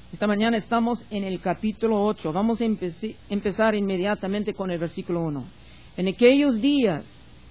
Esta mañana estamos en el capítulo 8. Vamos a empezar inmediatamente con el versículo 1. En aquellos días,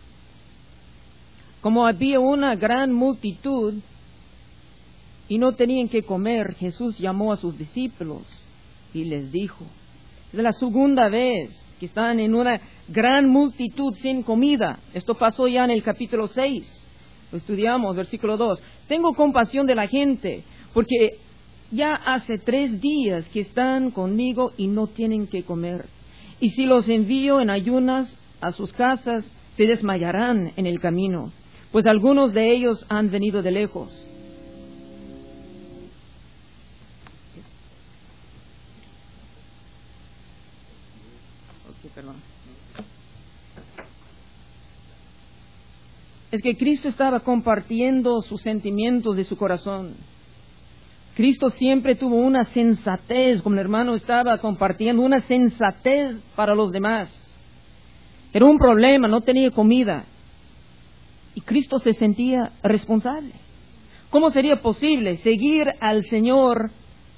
como había una gran multitud y no tenían que comer, Jesús llamó a sus discípulos y les dijo, es la segunda vez que están en una gran multitud sin comida. Esto pasó ya en el capítulo 6. Lo estudiamos, versículo 2. Tengo compasión de la gente, porque ya hace 3 días que están conmigo y no tienen que comer. Y si los envío en ayunas a sus casas, se desmayarán en el camino, pues algunos de ellos han venido de lejos. Es que Cristo estaba compartiendo sus sentimientos de su corazón. Cristo siempre tuvo una sensatez, como el hermano estaba compartiendo, una sensatez para los demás. Era un problema, no tenía comida. Y Cristo se sentía responsable. ¿Cómo sería posible seguir al Señor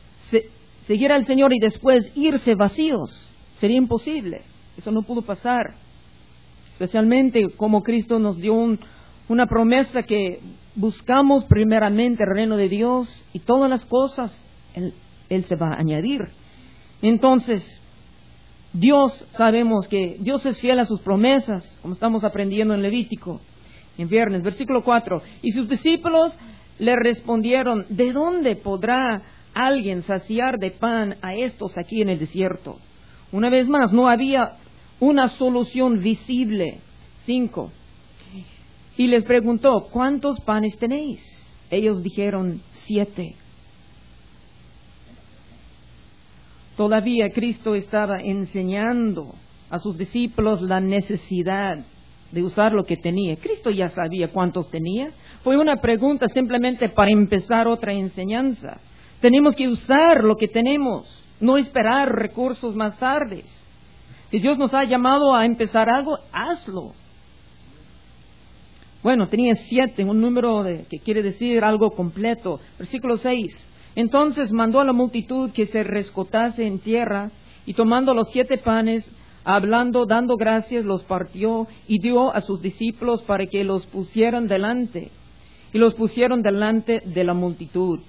y después irse vacíos? Sería imposible. Eso no pudo pasar. Especialmente como Cristo nos dio una promesa que buscamos primeramente el reino de Dios y todas las cosas Él se va a añadir. Entonces, sabemos que Dios es fiel a sus promesas, como estamos aprendiendo en Levítico, en viernes, versículo 4. Y sus discípulos le respondieron, ¿de dónde podrá alguien saciar de pan a estos aquí en el desierto? Una vez más, no había una solución visible. 5. Y les preguntó, ¿cuántos panes tenéis? Ellos dijeron, 7. Todavía Cristo estaba enseñando a sus discípulos la necesidad de usar lo que tenía. Cristo ya sabía cuántos tenía. Fue una pregunta simplemente para empezar otra enseñanza. Tenemos que usar lo que tenemos, no esperar recursos más tarde. Si Dios nos ha llamado a empezar algo, hazlo. Bueno, tenía 7, un número que quiere decir algo completo. Versículo 6. Entonces mandó a la multitud que se rescotase en tierra, y tomando los 7 panes, hablando, dando gracias, los partió y dio a sus discípulos para que los pusieran delante. Y los pusieron delante de la multitud.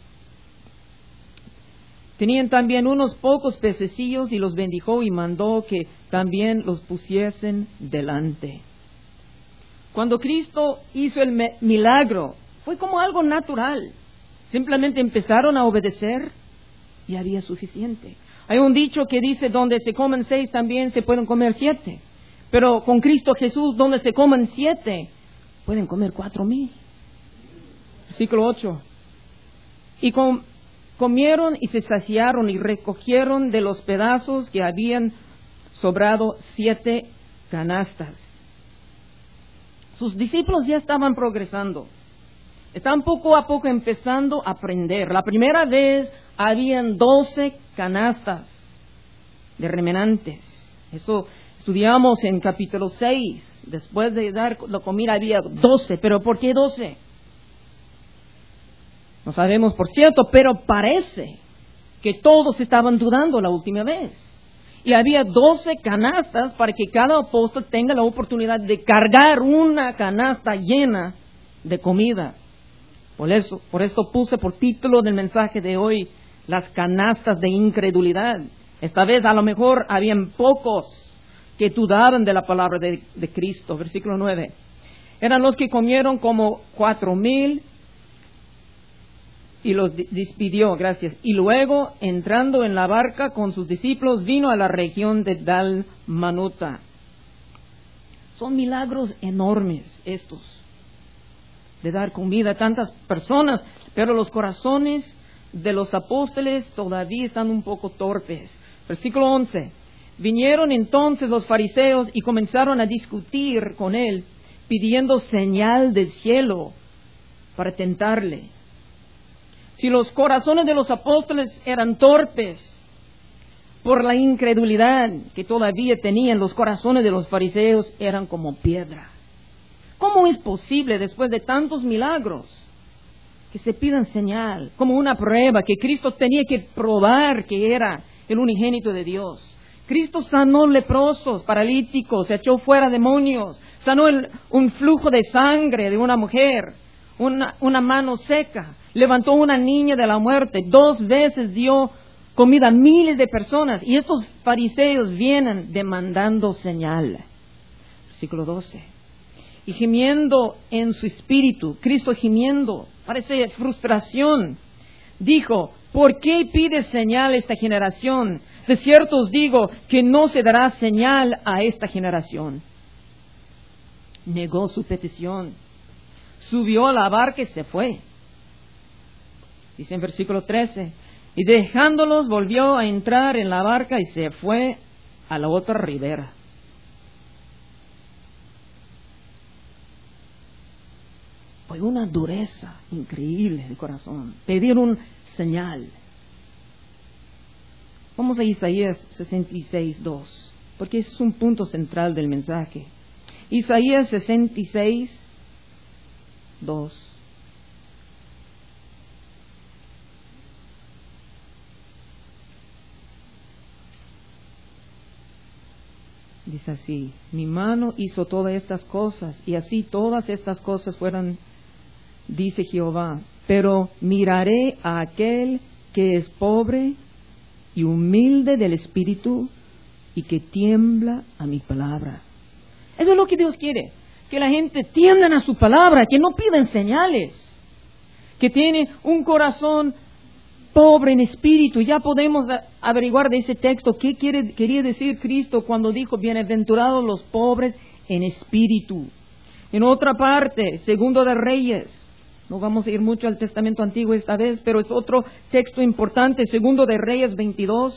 Tenían también unos pocos pececillos y los bendijo y mandó que también los pusiesen delante. Cuando Cristo hizo el milagro, fue como algo natural. Simplemente empezaron a obedecer y había suficiente. Hay un dicho que dice, donde se comen 6 también se pueden comer 7. Pero con Cristo Jesús, donde se comen 7, pueden comer 4,000. Versículo 8. Y comieron y se saciaron y recogieron de los pedazos que habían sobrado 7 canastas. Sus discípulos ya estaban progresando. Estaban poco a poco empezando a aprender. La primera vez habían 12 canastas de remanentes. Eso estudiamos en capítulo 6. Después de dar la comida había 12. ¿Pero por qué 12? No sabemos por cierto, pero parece que todos estaban dudando la última vez. Y había 12 canastas para que cada apóstol tenga la oportunidad de cargar una canasta llena de comida. Por esto puse por título del mensaje de hoy, las canastas de incredulidad. Esta vez a lo mejor habían pocos que dudaban de la palabra de Cristo. Versículo 9. Eran los que comieron como 4,000 y los despidió, gracias. Y luego, entrando en la barca con sus discípulos, vino a la región de Dalmanuta. Son milagros enormes estos, de dar comida a tantas personas, pero los corazones de los apóstoles todavía están un poco torpes. Versículo 11. Vinieron entonces los fariseos y comenzaron a discutir con él, pidiendo señal del cielo para tentarle. Si los corazones de los apóstoles eran torpes por la incredulidad que todavía tenían, los corazones de los fariseos eran como piedra. ¿Cómo es posible después de tantos milagros que se pidan señal, como una prueba, que Cristo tenía que probar que era el unigénito de Dios. Cristo sanó leprosos, paralíticos, echó fuera demonios, sanó un flujo de sangre de una mujer, una mano seca, levantó una niña de la muerte, 2 veces dio comida a miles de personas, y estos fariseos vienen demandando señal. Versículo 12. Y gimiendo en su espíritu, Cristo gimiendo, parece frustración, dijo: ¿por qué pide señal esta generación? De cierto os digo que no se dará señal a esta generación. Negó su petición, subió a la barca y se fue. Dice en versículo 13, y dejándolos volvió a entrar en la barca y se fue a la otra ribera. Fue una dureza increíble de corazón. Pidieron señal. Vamos a Isaías 66:2, porque ese es un punto central del mensaje. Isaías 66:2. Dice así: mi mano hizo todas estas cosas, y así todas estas cosas fueron, dice Jehová, pero miraré a aquel que es pobre y humilde del espíritu y que tiembla a mi palabra. Eso es lo que Dios quiere, que la gente tienda a su palabra, que no piden señales, que tiene un corazón pobre en espíritu. Ya podemos averiguar de ese texto qué quería decir Cristo cuando dijo: bienaventurados los pobres en espíritu. En otra parte, Segundo de Reyes, no vamos a ir mucho al Testamento Antiguo esta vez, pero es otro texto importante, Segundo de Reyes 22,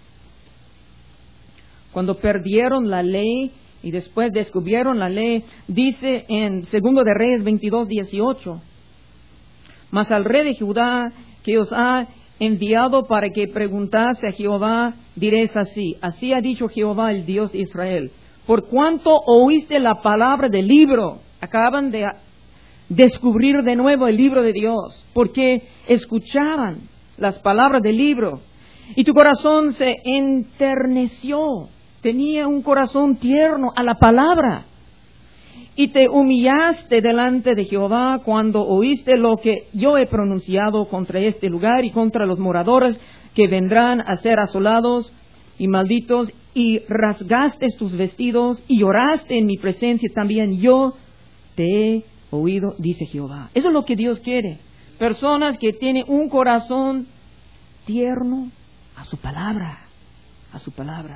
cuando perdieron la ley y después descubrieron la ley, dice en Segundo de Reyes 22:18, mas al rey de Judá que os ha enviado para que preguntase a Jehová, diréis así: así ha dicho Jehová, el Dios de Israel, por cuanto oíste la palabra del libro. Acaban de descubrir de nuevo el libro de Dios, porque escuchaban las palabras del libro, y tu corazón se enterneció, tenía un corazón tierno a la palabra, y te humillaste delante de Jehová cuando oíste lo que yo he pronunciado contra este lugar y contra los moradores que vendrán a ser asolados y malditos, y rasgaste tus vestidos y lloraste en mi presencia, también yo te he oído, dice Jehová. Eso es lo que Dios quiere, personas que tienen un corazón tierno a su palabra, a su palabra.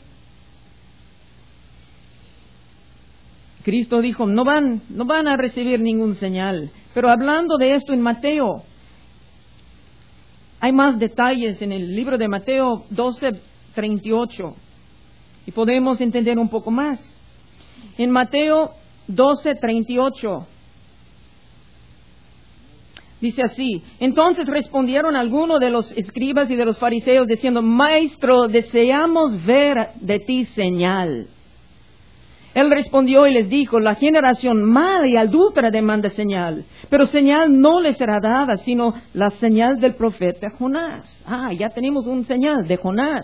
Cristo dijo: no van a recibir ningún señal. Pero hablando de esto en Mateo, hay más detalles en el libro de Mateo 12:38, y podemos entender un poco más. En Mateo 12:38 dice así: entonces respondieron algunos de los escribas y de los fariseos diciendo: Maestro, deseamos ver de ti señal. Él respondió y les dijo: la generación mala y adúltera demanda señal, pero señal no les será dada, sino la señal del profeta Jonás. Ya tenemos un señal de Jonás.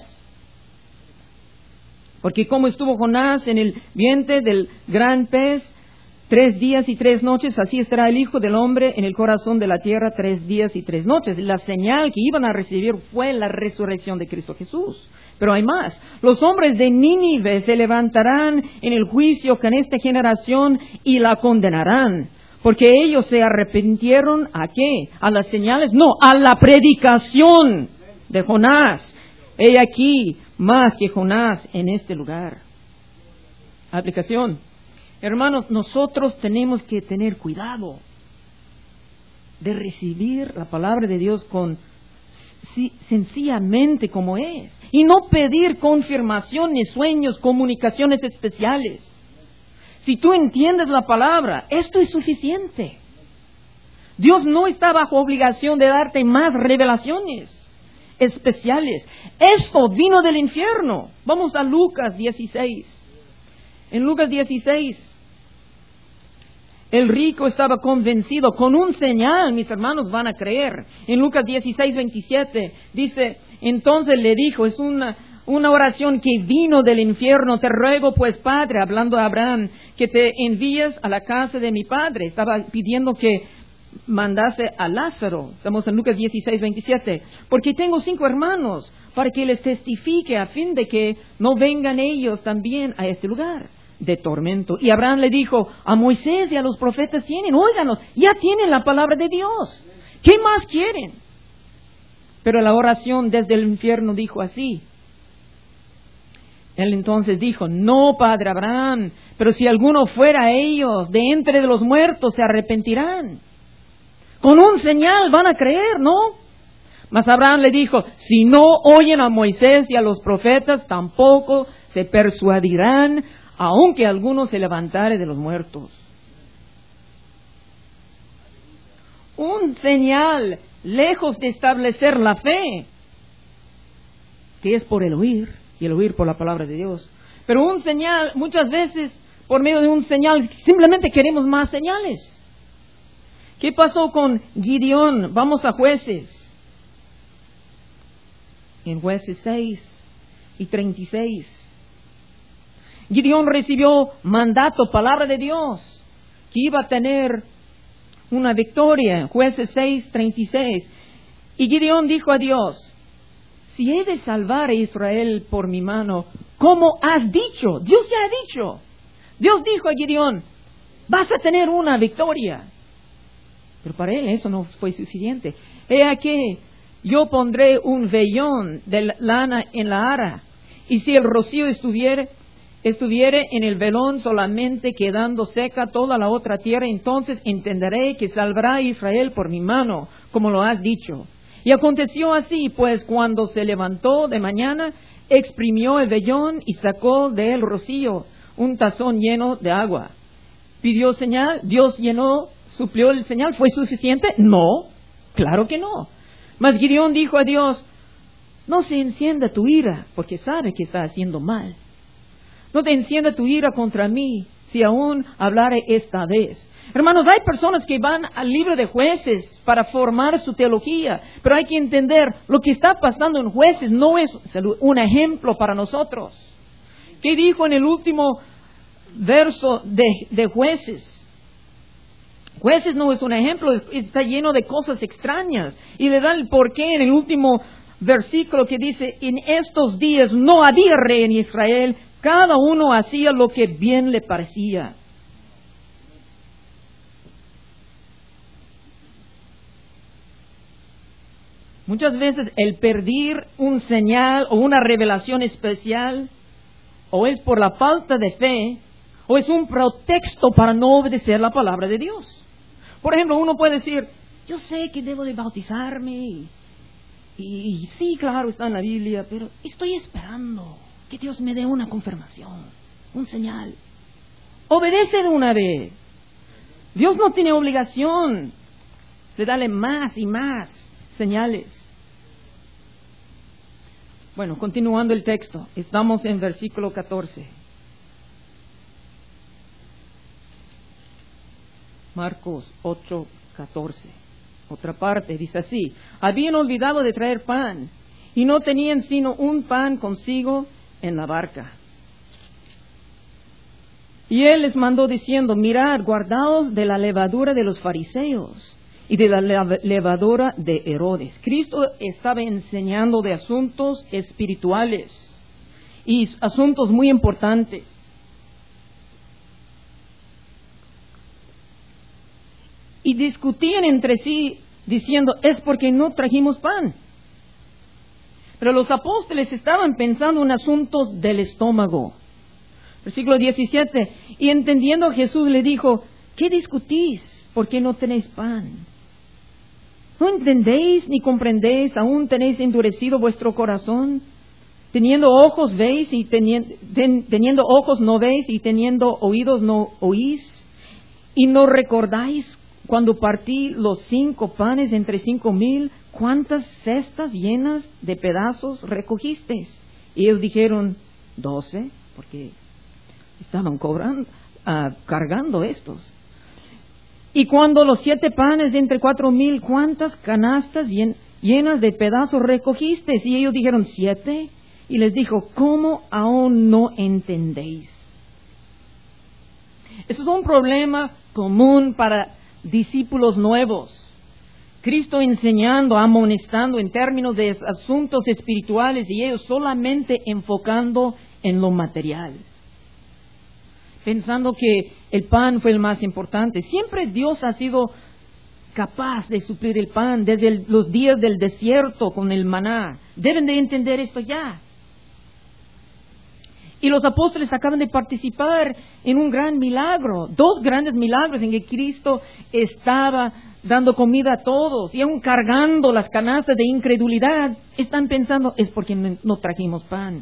Porque como estuvo Jonás en el vientre del gran pez 3 días y 3 noches, así estará el Hijo del Hombre en el corazón de la tierra 3 días y 3 noches. La señal que iban a recibir fue la resurrección de Cristo Jesús. Pero hay más. Los hombres de Nínive se levantarán en el juicio con esta generación y la condenarán, porque ellos se arrepintieron ¿a qué? ¿A las señales? No, a la predicación de Jonás. He aquí más que Jonás en este lugar. Aplicación. Hermanos, nosotros tenemos que tener cuidado de recibir la palabra de Dios sencillamente como es, y no pedir confirmaciones, sueños, comunicaciones especiales. Si tú entiendes la palabra, esto es suficiente. Dios no está bajo obligación de darte más revelaciones especiales. Esto vino del infierno. Vamos a Lucas 16. En Lucas 16, El rico estaba convencido, con un señal mis hermanos van a creer. En Lucas 16:27 dice, entonces le dijo, es una oración que vino del infierno, te ruego pues, Padre, hablando a Abraham, que te envíes a la casa de mi padre. Estaba pidiendo que mandase a Lázaro. Estamos en Lucas 16:27. Porque tengo 5 hermanos, para que les testifique a fin de que no vengan ellos también a este lugar de tormento. Y Abraham le dijo, a Moisés y a los profetas tienen, óiganos, ya tienen la palabra de Dios. ¿Qué más quieren? Pero la oración desde el infierno dijo así. Él entonces dijo, no, padre Abraham, pero si alguno fuera a ellos de entre de los muertos, se arrepentirán. Con un señal van a creer, ¿no? Mas Abraham le dijo, si no oyen a Moisés y a los profetas, tampoco se persuadirán, aunque alguno se levantare de los muertos. Un señal, lejos de establecer la fe, que es por el oír, y el oír por la palabra de Dios. Pero un señal, muchas veces, por medio de un señal, simplemente queremos más señales. ¿Qué pasó con Gideón? Vamos a Jueces. En Jueces 6:36. Gideón recibió mandato, palabra de Dios, que iba a tener una victoria. Jueces 6:36. Y Gideón dijo a Dios, si he de salvar a Israel por mi mano, ¿cómo has dicho? Dios ya ha dicho. Dios dijo a Gideón, vas a tener una victoria. Pero para él eso no fue suficiente. He aquí, yo pondré un vellón de lana en la ara, y si el rocío estuviere en el velón solamente, quedando seca toda la otra tierra, entonces entenderé que salvará a Israel por mi mano, como lo has dicho. Y aconteció así, pues cuando se levantó de mañana, exprimió el vellón y sacó de él rocío, un tazón lleno de agua. Pidió señal, Dios llenó, suplió el señal. ¿Fue suficiente? No, claro que no. Mas Gideón dijo a Dios, no se encienda tu ira, porque sabe que está haciendo mal. No te encienda tu ira contra mí, si aún hablare esta vez. Hermanos, hay personas que van al libro de Jueces para formar su teología, pero hay que entender, lo que está pasando en Jueces no es un ejemplo para nosotros. ¿Qué dijo en el último verso de Jueces? Jueces no es un ejemplo, está lleno de cosas extrañas. Y le da el porqué en el último versículo que dice, en estos días no había rey en Israel, cada uno hacía lo que bien le parecía. Muchas veces el perder un señal o una revelación especial, o es por la falta de fe, o es un pretexto para no obedecer la palabra de Dios. Por ejemplo, uno puede decir, yo sé que debo de bautizarme, y sí, claro, está en la Biblia, pero estoy esperando que Dios me dé una confirmación, un señal. Obedece de una vez. Dios no tiene obligación de darle más y más señales. Bueno, continuando el texto, estamos en versículo 14. Marcos 8:14. Otra parte dice así: habían olvidado de traer pan y no tenían sino un pan consigo en la barca. Y él les mandó diciendo: mirad, guardaos de la levadura de los fariseos y de la levadura de Herodes. Cristo estaba enseñando de asuntos espirituales y asuntos muy importantes. Y discutían entre sí diciendo: es porque no trajimos pan. Pero los apóstoles estaban pensando en asuntos del estómago. Versículo 17. Y entendiendo Jesús le dijo: ¿qué discutís? ¿Por qué no tenéis pan? ¿No entendéis ni comprendéis? ¿Aún tenéis endurecido vuestro corazón? Teniendo ojos veis y teniendo ojos no veis, y teniendo oídos no oís. ¿Y no recordáis cuando partí los 5 panes entre 5,000, cuántas cestas llenas de pedazos recogisteis? Y ellos dijeron: 12, porque estaban cargando estos. Y cuando los 7 panes entre 4,000, ¿cuántas canastas llenas de pedazos recogiste? Y ellos dijeron, 7. Y les dijo, ¿cómo aún no entendéis? Eso es un problema común para discípulos nuevos. Cristo enseñando, amonestando en términos de asuntos espirituales y ellos solamente enfocando en lo material. Pensando que el pan fue el más importante. Siempre Dios ha sido capaz de suplir el pan desde los días del desierto con el maná. Deben de entender esto ya. Y los apóstoles acaban de participar en un gran milagro, 2 grandes milagros en que Cristo estaba dando comida a todos y aún cargando las canastas de incredulidad. Están pensando, es porque no trajimos pan.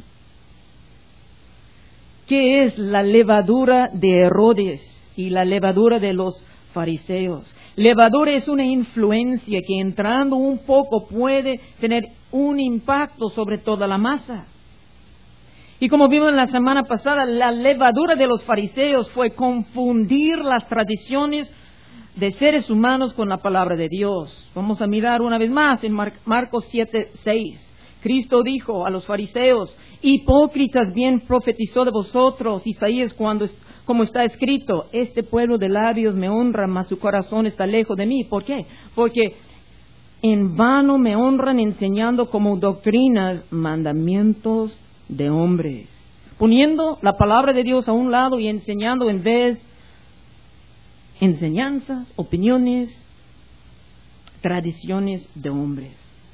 ¿Qué es la levadura de Herodes y la levadura de los fariseos? Levadura es una influencia que entrando un poco puede tener un impacto sobre toda la masa. Y como vimos la semana pasada, la levadura de los fariseos fue confundir las tradiciones de seres humanos con la palabra de Dios. Vamos a mirar una vez más en Marcos 7:6. Cristo dijo a los fariseos, hipócritas, bien profetizó de vosotros Isaías como está escrito, este pueblo de labios me honra, mas su corazón está lejos de mí. ¿Por qué? Porque en vano me honran enseñando como doctrinas mandamientos de hombres, poniendo la palabra de Dios a un lado y enseñando en vez enseñanzas, opiniones, tradiciones de hombres.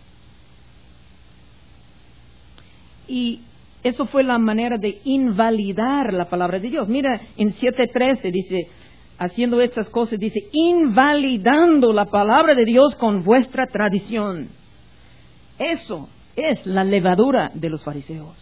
Y eso fue la manera de invalidar la palabra de Dios. Mira, en 7:13 dice, haciendo estas cosas, dice, invalidando la palabra de Dios con vuestra tradición. Eso es la levadura de los fariseos.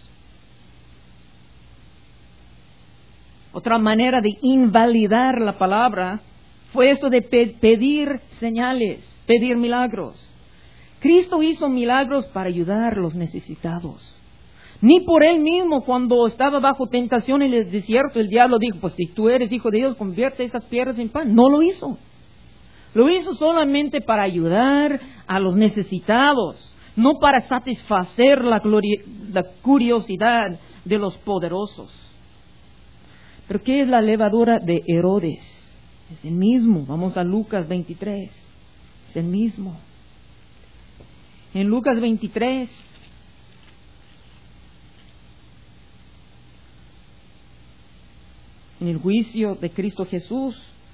Otra manera de invalidar la palabra fue esto de pedir señales, pedir milagros. Cristo hizo milagros para ayudar a los necesitados. Ni por Él mismo, cuando estaba bajo tentación en el desierto, el diablo dijo, pues si tú eres hijo de Dios, convierte esas piedras en pan. No lo hizo. Lo hizo solamente para ayudar a los necesitados, no para satisfacer la curiosidad de los poderosos. Pero ¿qué es la levadura de Herodes? Es el mismo. Vamos a Lucas 23. Es el mismo. En Lucas 23, en el juicio de Cristo Jesús,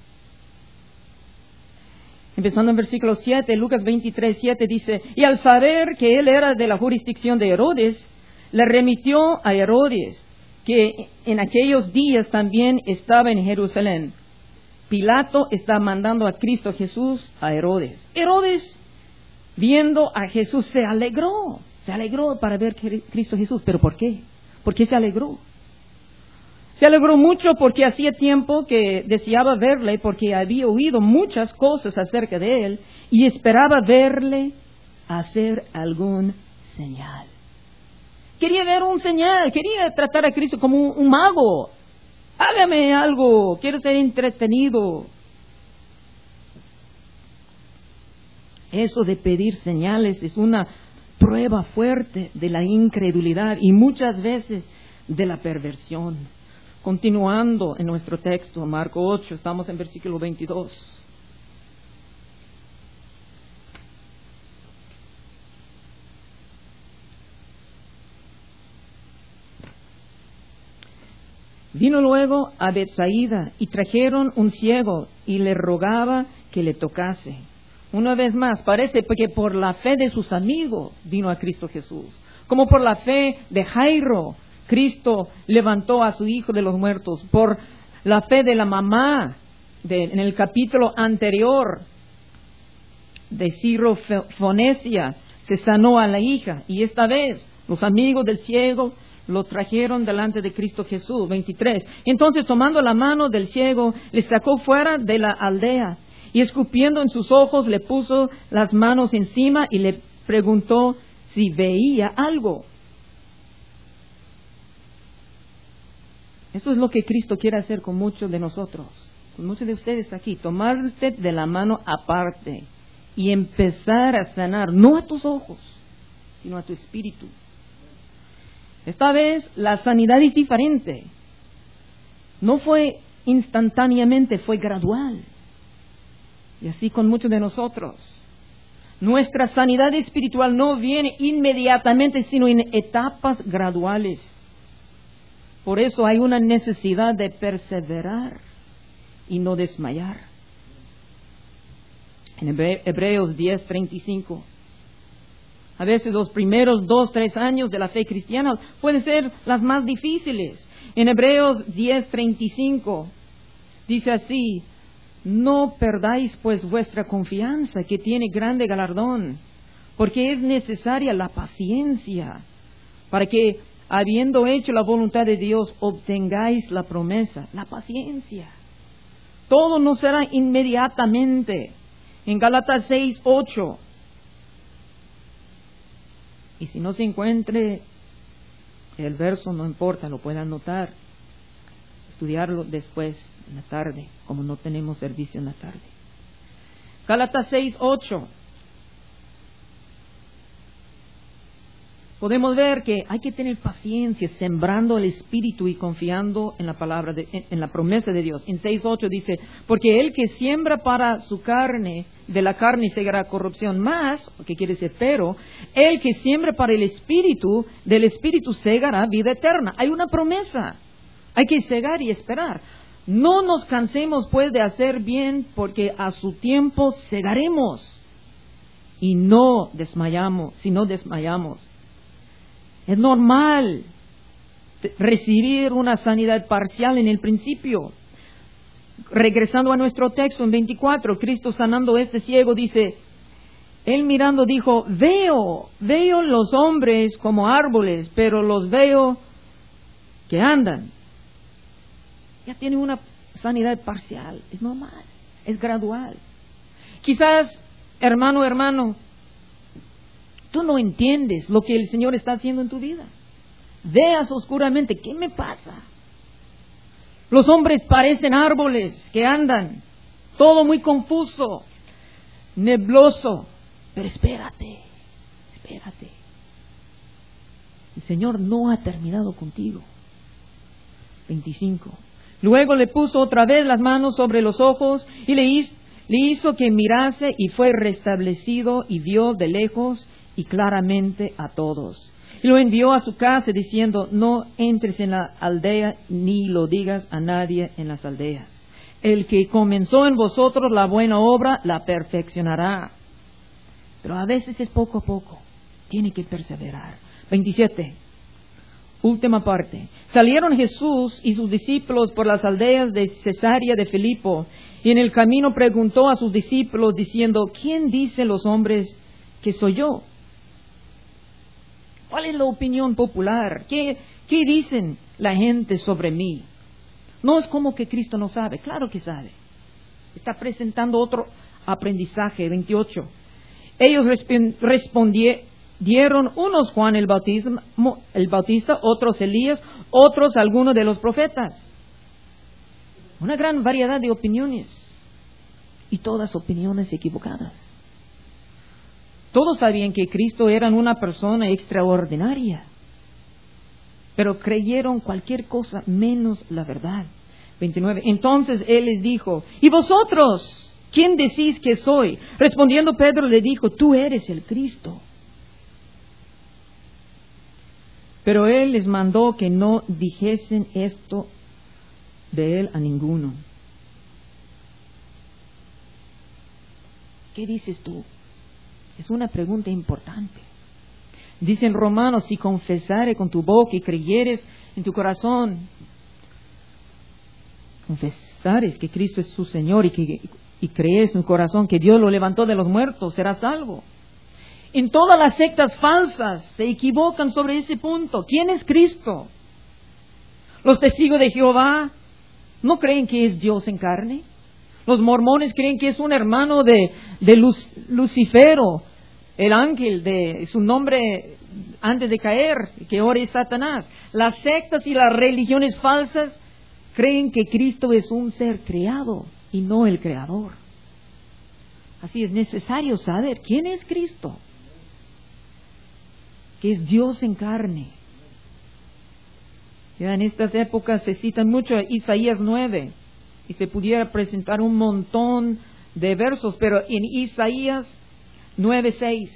empezando en versículo 7, Lucas 23:7 dice, y al saber que él era de la jurisdicción de Herodes, le remitió a Herodes, que en aquellos días también estaba en Jerusalén. Pilato está mandando a Cristo Jesús a Herodes. Herodes, viendo a Jesús, se alegró para ver Cristo Jesús. ¿Pero por qué? ¿Por qué se alegró? Se alegró mucho porque hacía tiempo que deseaba verle, porque había oído muchas cosas acerca de él y esperaba verle hacer algún señal. Quería ver un señal, quería tratar a Cristo como un mago. Hágame algo, quiero ser entretenido. Eso de pedir señales es una prueba fuerte de la incredulidad y muchas veces de la perversión. Continuando en nuestro texto, Marcos 8, estamos en versículo 22. Vino luego a Betsaida y trajeron un ciego y le rogaba que le tocase. Una vez más, parece que por la fe de sus amigos vino a Cristo Jesús. Como por la fe de Jairo, Cristo levantó a su hijo de los muertos. Por la fe de la mamá, en el capítulo anterior de Sirofenecia, se sanó a la hija. Y esta vez, los amigos del ciego lo trajeron delante de Cristo Jesús. 23. Entonces, tomando la mano del ciego, le sacó fuera de la aldea y escupiendo en sus ojos, le puso las manos encima y le preguntó si veía algo. Eso es lo que Cristo quiere hacer con muchos de nosotros. con muchos de ustedes aquí, tomarte de la mano aparte y empezar a sanar, no a tus ojos, sino a tu espíritu. Esta vez la sanidad es diferente. No fue instantáneamente, fue gradual. Y así con muchos de nosotros. Nuestra sanidad espiritual no viene inmediatamente, sino en etapas graduales. Por eso hay una necesidad de perseverar y no desmayar. En Hebreos 10:35. A veces los primeros 2-3 años de la fe cristiana pueden ser las más difíciles. En Hebreos 10:35 dice así: no perdáis pues vuestra confianza, que tiene grande galardón, porque es necesaria la paciencia, para que, habiendo hecho la voluntad de Dios, obtengáis la promesa. La paciencia. Todo no será inmediatamente. En Gálatas 6:8. Y si no se encuentre el verso, no importa, lo puede anotar, estudiarlo después, en la tarde, como no tenemos servicio en la tarde. Gálatas 6:8. Podemos ver que hay que tener paciencia, sembrando el Espíritu y confiando en la palabra, en la promesa de Dios. En 6:8 dice: porque el que siembra para su carne, de la carne segará corrupción, más, que quiere decir pero, el que siembra para el Espíritu, del Espíritu segará vida eterna. Hay una promesa, hay que segar y esperar. No nos cansemos pues de hacer bien, porque a su tiempo segaremos y no desmayamos, si no desmayamos. Es normal recibir una sanidad parcial en el principio. Regresando a nuestro texto en 24, Cristo sanando a este ciego dice: él mirando dijo: veo los hombres como árboles, pero los veo que andan. Ya tiene una sanidad parcial, es normal, es gradual. Quizás, hermano, tú no entiendes lo que el Señor está haciendo en tu vida. Veas oscuramente, ¿qué me pasa? Los hombres parecen árboles que andan, todo muy confuso, nebloso. Pero espérate. El Señor no ha terminado contigo. 25. Luego le puso otra vez las manos sobre los ojos y le hizo que mirase, y fue restablecido y vio de lejos y claramente a todos. Y lo envió a su casa diciendo: no entres en la aldea ni lo digas a nadie en las aldeas. El que comenzó en vosotros la buena obra la perfeccionará. Pero a veces es poco a poco. Tiene que perseverar. 27. Última parte. Salieron Jesús y sus discípulos por las aldeas de Cesarea de Filipo, y en el camino preguntó a sus discípulos diciendo: ¿quién dicen los hombres que soy yo? ¿Cuál es la opinión popular? ¿Qué dicen la gente sobre mí? No es como que Cristo no sabe, claro que sabe. Está presentando otro aprendizaje. 28. Ellos respondieron, unos Juan el Bautista, otros Elías, otros algunos de los profetas. Una gran variedad de opiniones, y todas opiniones equivocadas. Todos sabían que Cristo era una persona extraordinaria, pero creyeron cualquier cosa menos la verdad. 29. Entonces Él les dijo: ¿y vosotros quién decís que soy? Respondiendo Pedro le dijo: tú eres el Cristo. Pero Él les mandó que no dijesen esto de Él a ninguno. ¿Qué dices tú? Es una pregunta importante. Dice en Romanos: si confesares con tu boca y creyeres en tu corazón, confesares que Cristo es su Señor y crees en tu corazón que Dios lo levantó de los muertos, serás salvo. En todas las sectas falsas se equivocan sobre ese punto. ¿Quién es Cristo? Los testigos de Jehová no creen que es Dios en carne. Los mormones creen que es un hermano de Lucifero, el ángel de su nombre antes de caer, que ahora es Satanás. Las sectas y las religiones falsas creen que Cristo es un ser creado y no el Creador. Así es necesario saber quién es Cristo, que es Dios en carne. Ya en estas épocas se citan mucho Isaías 9 y se pudiera presentar un montón de versos, pero en Isaías 9:6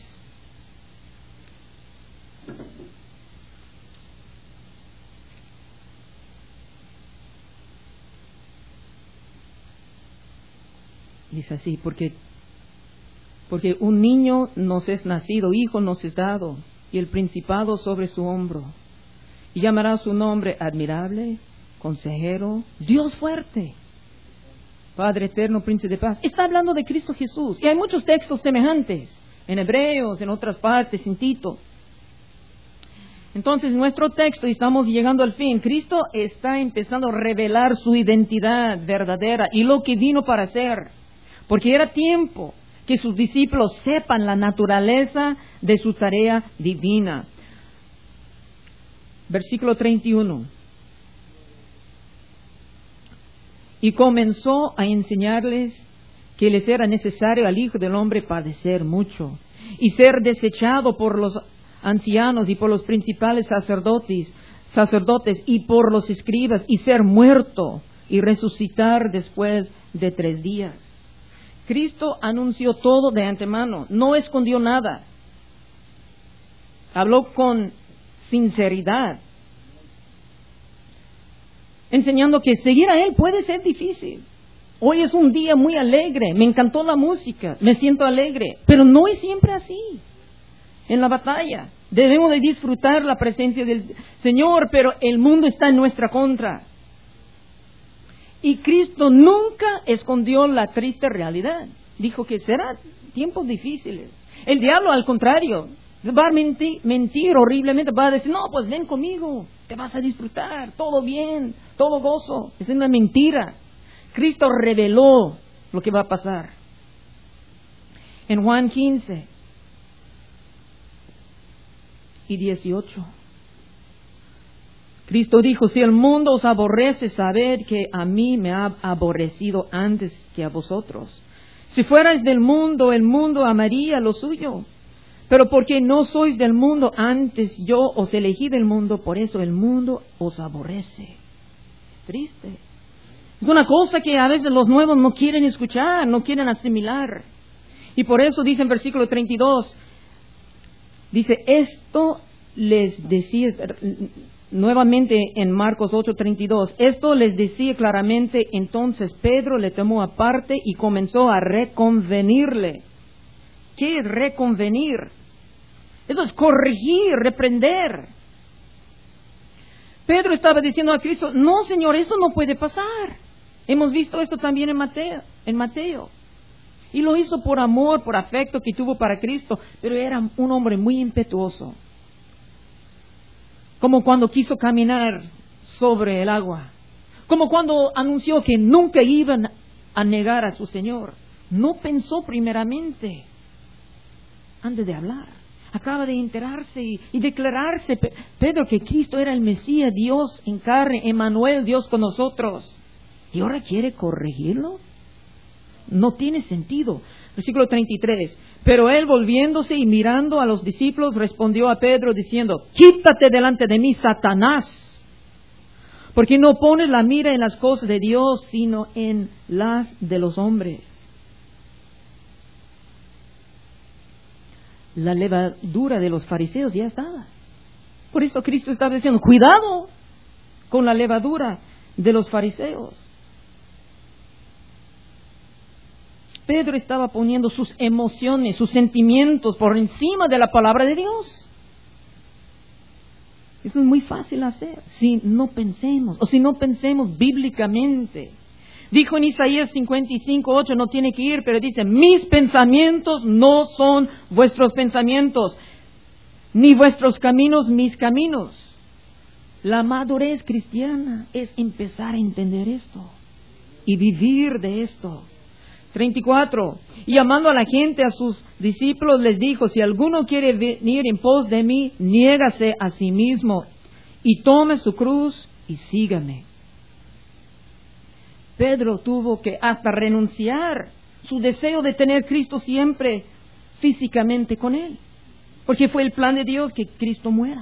dice así: porque un niño nos es nacido, hijo nos es dado, y el principado sobre su hombro. Y llamará su nombre Admirable, Consejero, Dios fuerte, Padre eterno, Príncipe de paz. Está hablando de Cristo Jesús. Y hay muchos textos semejantes, en Hebreos, en otras partes, en Tito. Entonces, nuestro texto, y estamos llegando al fin, Cristo está empezando a revelar su identidad verdadera y lo que vino para hacer. Porque era tiempo que sus discípulos sepan la naturaleza de su tarea divina. Versículo 31. Y comenzó a enseñarles que les era necesario al Hijo del Hombre padecer mucho y ser desechado por los ancianos y por los principales sacerdotes y por los escribas, y ser muerto y resucitar después de 3 días. Cristo anunció todo de antemano, no escondió nada. Habló con sinceridad, enseñando que seguir a Él puede ser difícil. Hoy es un día muy alegre, me encantó la música, me siento alegre, pero no es siempre así. En la batalla debemos de disfrutar la presencia del Señor, pero el mundo está en nuestra contra. Y Cristo nunca escondió la triste realidad. Dijo que serán tiempos difíciles. El diablo, al contrario, va a mentir horriblemente, va a decir: no, pues ven conmigo, te vas a disfrutar, todo bien, todo gozo. Es una mentira. Cristo reveló lo que va a pasar. En Juan 15 y 18, Cristo dijo: si el mundo os aborrece, sabed que a mí me ha aborrecido antes que a vosotros. Si fuerais del mundo, el mundo amaría lo suyo. Pero porque no sois del mundo, antes yo os elegí del mundo, por eso el mundo os aborrece. Triste. Es una cosa que a veces los nuevos no quieren escuchar, no quieren asimilar. Y por eso dice en versículo 32, dice: esto les decía, nuevamente en Marcos 8:32, esto les decía claramente. Entonces Pedro le tomó aparte y comenzó a reconvenirle. ¿Qué es reconvenir? Eso es corregir, reprender. Pedro estaba diciendo a Cristo: no, Señor, eso no puede pasar. Hemos visto esto también en Mateo. Y lo hizo por amor, por afecto que tuvo para Cristo, pero era un hombre muy impetuoso. Como cuando quiso caminar sobre el agua. Como cuando anunció que nunca iban a negar a su Señor. No pensó primeramente antes de hablar. Acaba de enterarse y declararse Pedro que Cristo era el Mesías, Dios en carne, Emmanuel, Dios con nosotros. ¿Y ahora quiere corregirlo? No tiene sentido. Versículo 33. Pero él, volviéndose y mirando a los discípulos, respondió a Pedro diciendo: quítate delante de mí, Satanás, porque no pones la mira en las cosas de Dios, sino en las de los hombres. La levadura de los fariseos ya estaba. Por eso Cristo estaba diciendo: cuidado con la levadura de los fariseos. Pedro estaba poniendo sus emociones, sus sentimientos por encima de la palabra de Dios. Eso es muy fácil hacer si no pensemos bíblicamente. Dijo en Isaías 55:8, no tiene que ir, pero dice: mis pensamientos no son vuestros pensamientos, ni vuestros caminos mis caminos. La madurez cristiana es empezar a entender esto y vivir de esto. 34. Y llamando a la gente, a sus discípulos, les dijo: si alguno quiere venir en pos de mí, niégase a sí mismo y tome su cruz y sígame. Pedro tuvo que hasta renunciar su deseo de tener Cristo siempre físicamente con él, porque fue el plan de Dios que Cristo muera.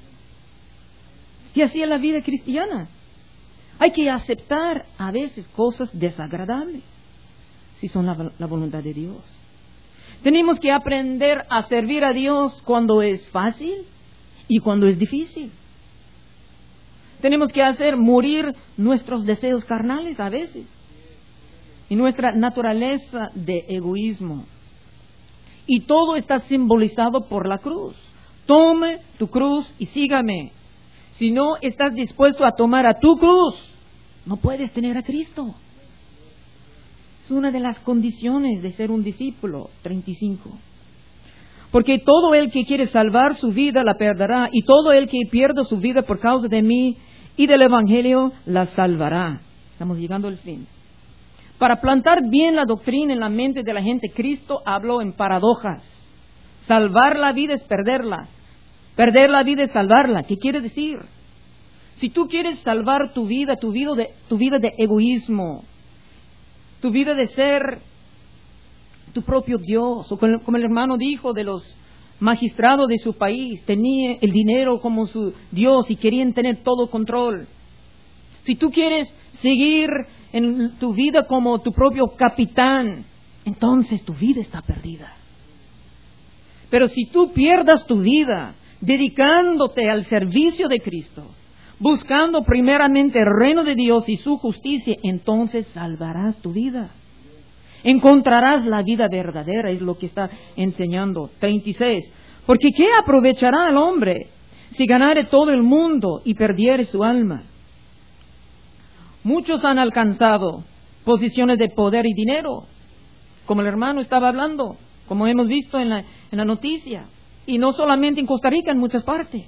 Y así es la vida cristiana. Hay que aceptar a veces cosas desagradables, si son la voluntad de Dios. Tenemos que aprender a servir a Dios cuando es fácil y cuando es difícil. Tenemos que hacer morir nuestros deseos carnales a veces y nuestra naturaleza de egoísmo. Y todo está simbolizado por la cruz. Tome tu cruz y sígame. Si no estás dispuesto a tomar a tu cruz, no puedes tener a Cristo. Es una de las condiciones de ser un discípulo. 35. Porque todo el que quiere salvar su vida la perderá, y todo el que pierda su vida por causa de mí y del Evangelio la salvará. Estamos llegando al fin. Para plantar bien la doctrina en la mente de la gente, Cristo habló en paradojas. Salvar la vida es perderla. Perder la vida es salvarla. ¿Qué quiere decir? Si tú quieres salvar tu vida de egoísmo, tu vida de ser tu propio Dios, o como el hermano dijo de los magistrados de su país, tenía el dinero como su Dios y querían tener todo control. Si tú quieres seguir en tu vida como tu propio capitán, entonces tu vida está perdida. Pero si tú pierdas tu vida dedicándote al servicio de Cristo, buscando primeramente el reino de Dios y su justicia, entonces salvarás tu vida. Encontrarás la vida verdadera, es lo que está enseñando. 36. Porque ¿qué aprovechará el hombre si ganare todo el mundo y perdiere su alma? Muchos han alcanzado posiciones de poder y dinero, como el hermano estaba hablando, como hemos visto en la noticia, y no solamente en Costa Rica, en muchas partes.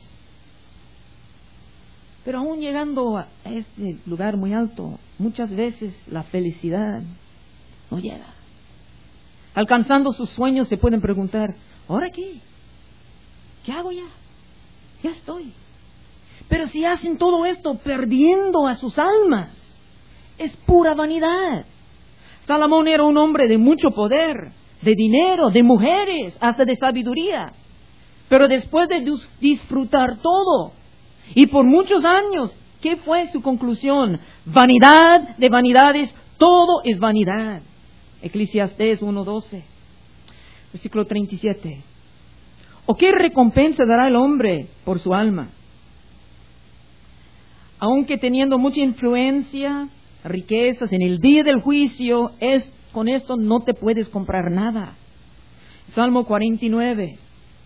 Pero aún llegando a este lugar muy alto, muchas veces la felicidad no llega. Alcanzando sus sueños se pueden preguntar, ¿ahora qué? ¿Qué hago ya? Ya estoy. Pero si hacen todo esto perdiendo a sus almas, es pura vanidad. Salomón era un hombre de mucho poder, de dinero, de mujeres, hasta de sabiduría. Pero después de disfrutar todo, y por muchos años, ¿qué fue su conclusión? Vanidad de vanidades, todo es vanidad. Eclesiastés 1:12, versículo 37. ¿O qué recompensa dará el hombre por su alma? Aunque teniendo mucha influencia, riquezas, en el día del juicio, con esto no te puedes comprar nada. Salmo 49.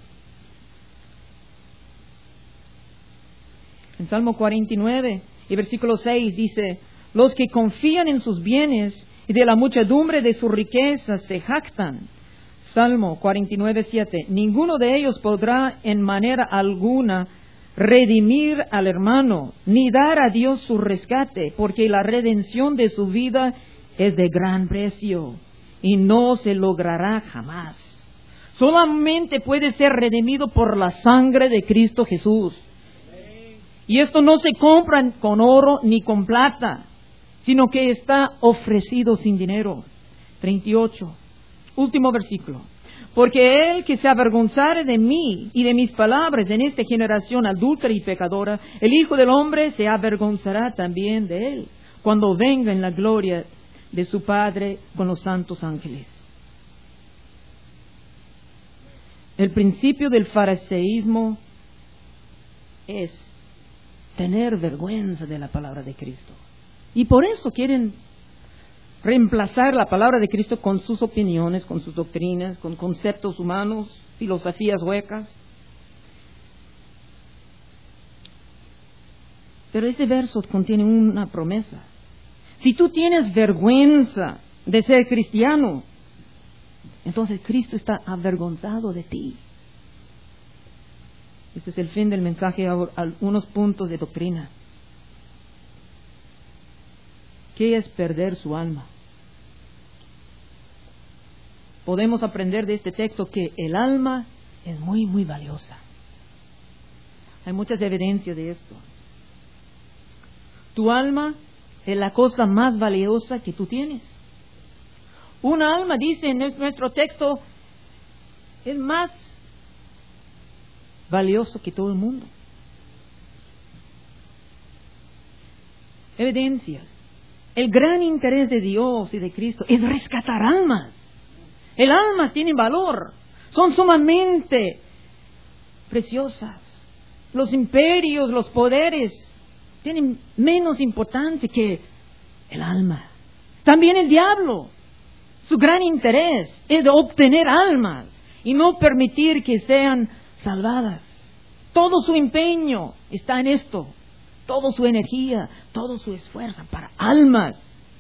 En Salmo 49 y versículo 6 dice, los que confían en sus bienes y de la muchedumbre de sus riquezas se jactan. Salmo 49:7, ninguno de ellos podrá en manera alguna redimir al hermano, ni dar a Dios su rescate, porque la redención de su vida es de gran precio y no se logrará jamás. Solamente puede ser redimido por la sangre de Cristo Jesús. Y esto no se compra con oro ni con plata, sino que está ofrecido sin dinero. 38, último versículo. Porque el que se avergonzare de mí y de mis palabras en esta generación adúltera y pecadora, el Hijo del Hombre se avergonzará también de él, cuando venga en la gloria de su Padre con los santos ángeles. El principio del fariseísmo es tener vergüenza de la palabra de Cristo. Y por eso quieren reemplazar la palabra de Cristo con sus opiniones, con sus doctrinas, con conceptos humanos, filosofías huecas. Pero este verso contiene una promesa. Si tú tienes vergüenza de ser cristiano, entonces Cristo está avergonzado de ti. Este es el fin del mensaje, algunos puntos de doctrina. ¿Qué es perder su alma? Podemos aprender de este texto que el alma es muy, muy valiosa. Hay muchas evidencias de esto. Tu alma es la cosa más valiosa que tú tienes. Una alma, dice en nuestro texto, es más valioso que todo el mundo. Evidencias. El gran interés de Dios y de Cristo es rescatar almas. El almas tienen valor, son sumamente preciosas. Los imperios, los poderes tienen menos importancia que el alma. También el diablo, su gran interés es de obtener almas y no permitir que sean salvadas. Todo su empeño está en esto, toda su energía, todo su esfuerzo para almas.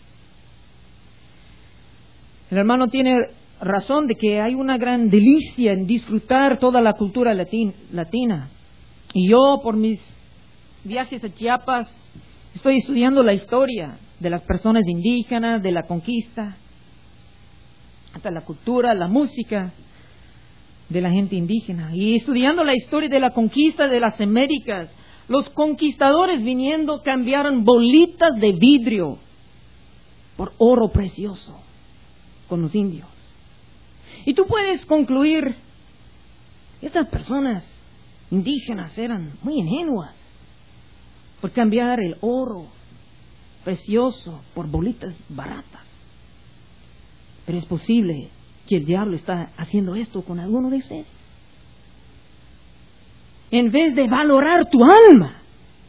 El hermano tiene razón de que hay una gran delicia en disfrutar toda la cultura latina. Y yo, por mis viajes a Chiapas, estoy estudiando la historia de las personas indígenas, de la conquista, hasta la cultura, la música de la gente indígena. Y estudiando la historia de la conquista de las Américas, los conquistadores viniendo cambiaron bolitas de vidrio por oro precioso con los indios. Y tú puedes concluir, estas personas indígenas eran muy ingenuas por cambiar el oro precioso por bolitas baratas. Pero es posible que el diablo está haciendo esto con alguno de ustedes. En vez de valorar tu alma,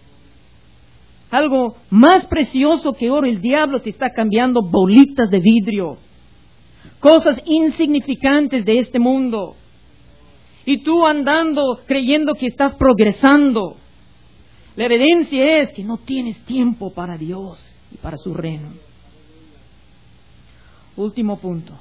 algo más precioso que oro, el diablo te está cambiando bolitas de vidrio, cosas insignificantes de este mundo. Y tú andando creyendo que estás progresando. La evidencia es que no tienes tiempo para Dios y para su reino. Último punto.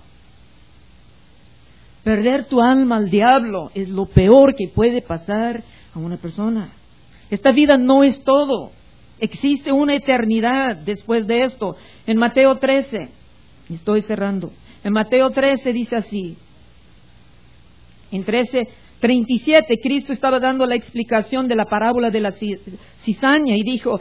Perder tu alma al diablo es lo peor que puede pasar a una persona. Esta vida no es todo. Existe una eternidad después de esto. En Mateo 13, estoy cerrando. En Mateo 13 dice así. En 13:37 Cristo estaba dando la explicación de la parábola de la cizaña y dijo,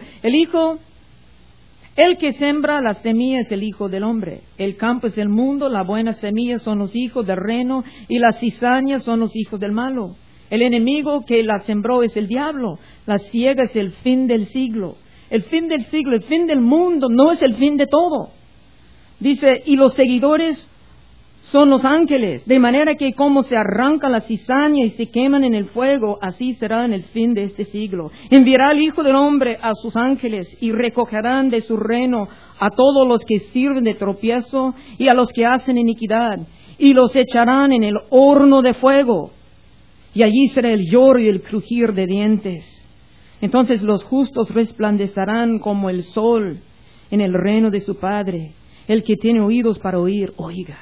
el que sembra la semilla es el Hijo del Hombre. El campo es el mundo, la buena semilla son los hijos del reino y las cizañas son los hijos del malo. El enemigo que la sembró es el diablo. La siega es el fin del siglo. El fin del siglo, el fin del mundo no es el fin de todo. Dice, y los seguidores son los ángeles, de manera que como se arranca la cizaña y se queman en el fuego, así será en el fin de este siglo. Enviará el Hijo del Hombre a sus ángeles y recogerán de su reino a todos los que sirven de tropiezo y a los que hacen iniquidad, y los echarán en el horno de fuego, y allí será el lloro y el crujir de dientes. Entonces los justos resplandecerán como el sol en el reino de su Padre. El que tiene oídos para oír, oiga.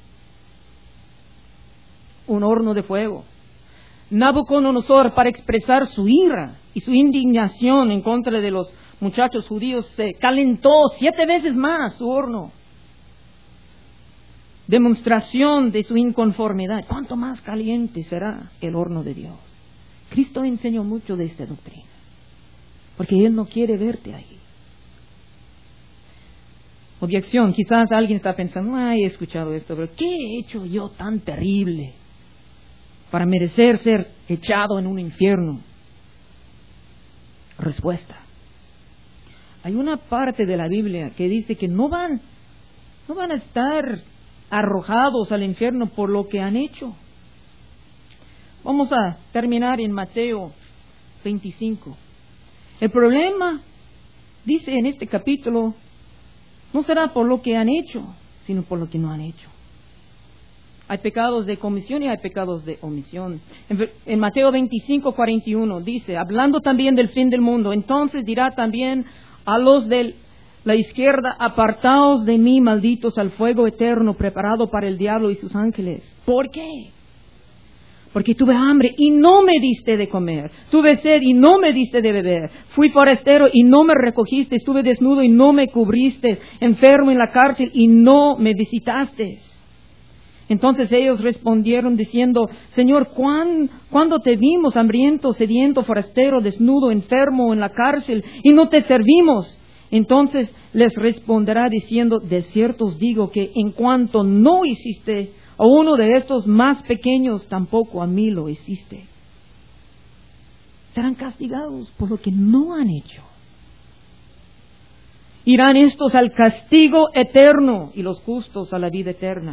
Un horno de fuego. Nabucodonosor, para expresar su ira y su indignación en contra de los muchachos judíos, se calentó 7 veces más su horno. Demostración de su inconformidad. ¿Cuánto más caliente será el horno de Dios? Cristo enseñó mucho de esta doctrina, porque Él no quiere verte ahí. Objeción, quizás alguien está pensando, he escuchado esto, pero ¿qué he hecho yo tan terrible para merecer ser echado en un infierno? Respuesta. Hay una parte de la Biblia que dice que no van a estar arrojados al infierno por lo que han hecho. Vamos a terminar en Mateo 25. El problema, dice en este capítulo, no será por lo que han hecho, sino por lo que no han hecho. Hay pecados de comisión y hay pecados de omisión. En Mateo 25:41 dice, hablando también del fin del mundo, entonces dirá también a los de la izquierda, apartaos de mí, malditos, al fuego eterno preparado para el diablo y sus ángeles. ¿Por qué? Porque tuve hambre y no me diste de comer, tuve sed y no me diste de beber, fui forastero y no me recogiste, estuve desnudo y no me cubriste, enfermo en la cárcel y no me visitaste. Entonces ellos respondieron diciendo, Señor, ¿cuándo te vimos hambriento, sediento, forastero, desnudo, enfermo en la cárcel y no te servimos? Entonces les responderá diciendo, de cierto os digo que en cuanto no hiciste a uno de estos más pequeños, tampoco a mí lo hiciste. Serán castigados por lo que no han hecho. Irán estos al castigo eterno y los justos a la vida eterna.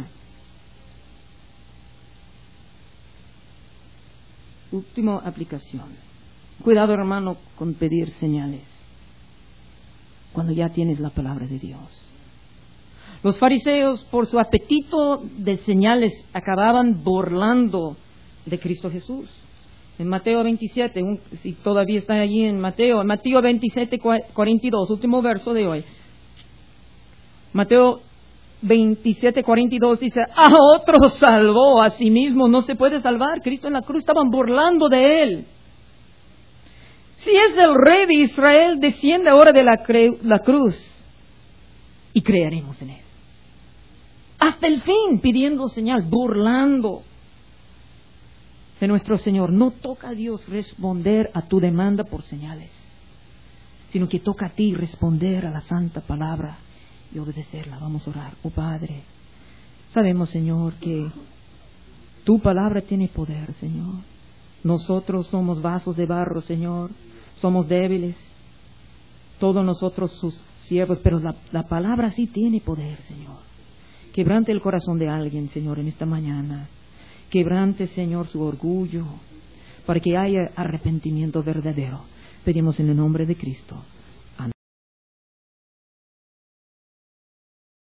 Última aplicación. Cuidado, hermano, con pedir señales cuando ya tienes la palabra de Dios. Los fariseos, por su apetito de señales, acababan burlando de Cristo Jesús. En Mateo 27, si todavía está allí en Mateo 27, 42, último verso de hoy. Mateo 27, 42 dice, a otro salvó, a sí mismo no se puede salvar. Cristo en la cruz, estaban burlando de Él. Si es el Rey de Israel, desciende ahora de la cruz y creeremos en Él. Hasta el fin, pidiendo señal, burlando de nuestro Señor. No toca a Dios responder a tu demanda por señales, sino que toca a ti responder a la santa palabra y obedecerla. Vamos a orar. Oh Padre, sabemos, Señor, que tu palabra tiene poder, Señor. Nosotros somos vasos de barro, Señor. Somos débiles. Todos nosotros sus siervos, pero la palabra sí tiene poder, Señor. Quebrante el corazón de alguien, Señor, en esta mañana. Quebrante, Señor, su orgullo, para que haya arrepentimiento verdadero. Pedimos en el nombre de Cristo.